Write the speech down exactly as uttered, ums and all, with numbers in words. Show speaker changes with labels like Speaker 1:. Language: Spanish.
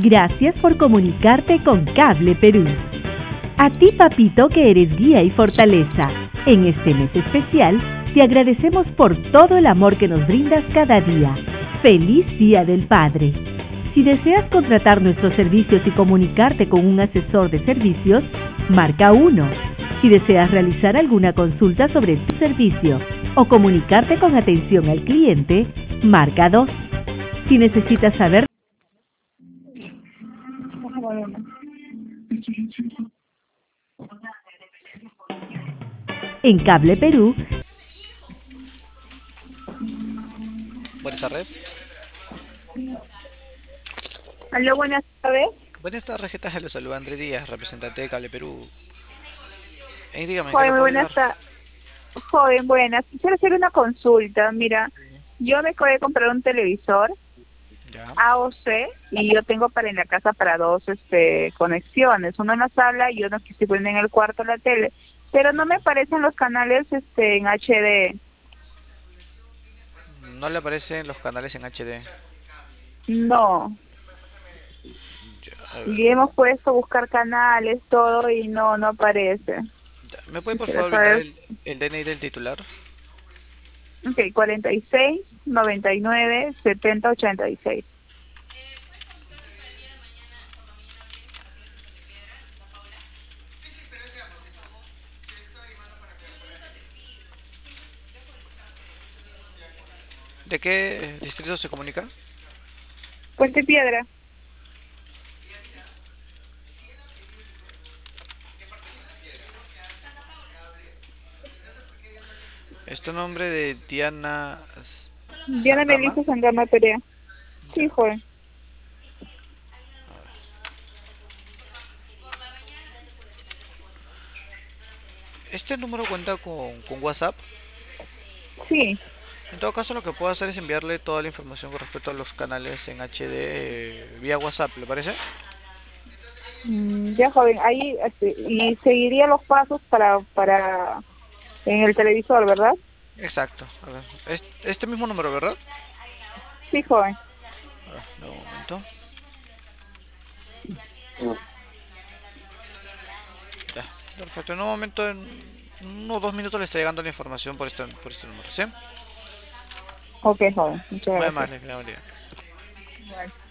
Speaker 1: Gracias por comunicarte con Cable Perú. A ti, papito, que eres guía y fortaleza. En este mes especial, te agradecemos por todo el amor que nos brindas cada día. ¡Feliz Día del Padre! Si deseas contratar nuestros servicios y comunicarte con un asesor de servicios, marca uno. Si deseas realizar alguna consulta sobre tu servicio o comunicarte con atención al cliente, marca dos. Si necesitas saber en Cable Perú.
Speaker 2: Buenas tardes.
Speaker 3: Aló, buenas tardes.
Speaker 2: Buenas tardes, ¿qué tal? Les saluda Andrés Díaz, representante de Cable Perú. Eh, dígame, ¿en qué
Speaker 3: Joven,
Speaker 2: le
Speaker 3: muy
Speaker 2: puedo
Speaker 3: buenas
Speaker 2: ayudar?
Speaker 3: tardes. Joven, buenas. Quisiera hacer una consulta. Mira, yo me acabo de comprar un televisor
Speaker 2: Ya.
Speaker 3: A O C y yo tengo para en la casa para dos este conexiones, uno en la sala y uno que se pone en el cuarto la tele, pero no me aparecen los canales este en H D.
Speaker 2: No le aparecen los canales en H D.
Speaker 3: No.
Speaker 2: Ya, a ver.
Speaker 3: Y hemos puesto a buscar canales, todo y no, no aparece.
Speaker 2: Ya, ¿me puede por
Speaker 3: Quisiera
Speaker 2: favor brindar
Speaker 3: saber.
Speaker 2: el, el D N I del titular?
Speaker 3: Ok, cuarenta y seis, noventa y nueve, setenta, ochenta y seis.
Speaker 2: ¿De qué distrito se comunica?
Speaker 3: Puente Piedra.
Speaker 2: Este nombre de Diana S-
Speaker 3: Diana
Speaker 2: Sangama.
Speaker 3: Melissa Sangama Perea. Sí,
Speaker 2: Ya.
Speaker 3: joven.
Speaker 2: Este número cuenta con, con WhatsApp.
Speaker 3: Sí.
Speaker 2: En todo caso, lo que puedo hacer es enviarle toda la información con respecto a los canales en H D eh, vía WhatsApp, ¿le parece?
Speaker 3: Mm, ya, joven. Ahí, este, y seguiría los pasos para, para, en el televisor, ¿verdad?
Speaker 2: Exacto. A ver, es- este mismo número, ¿verdad?
Speaker 3: Sí, joven.
Speaker 2: A ver, dame un momento. Ya, perfecto. En un momento, en unos dos minutos le está llegando la información por este, por este número, ¿sí?
Speaker 3: Ok, joven. Muchas
Speaker 2: Muy
Speaker 3: gracias.
Speaker 2: amable, que le bendiga.
Speaker 3: Bueno.